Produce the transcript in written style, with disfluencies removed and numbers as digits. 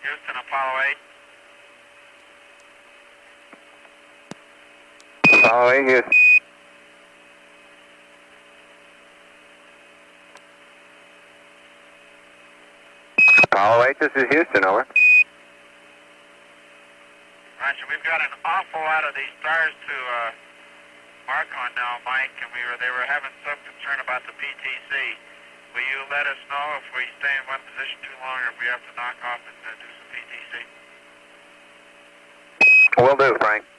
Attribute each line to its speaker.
Speaker 1: Houston, Apollo 8.
Speaker 2: Apollo 8, Houston. Apollo 8, this is Houston, over.
Speaker 1: Roger, we've got an awful lot of these stars to mark on now, Mike, and they were having some concern about the PTC. Will you let us know if we stay in one position too long or if we have to knock off and do some PTC?
Speaker 2: Will do, Frank.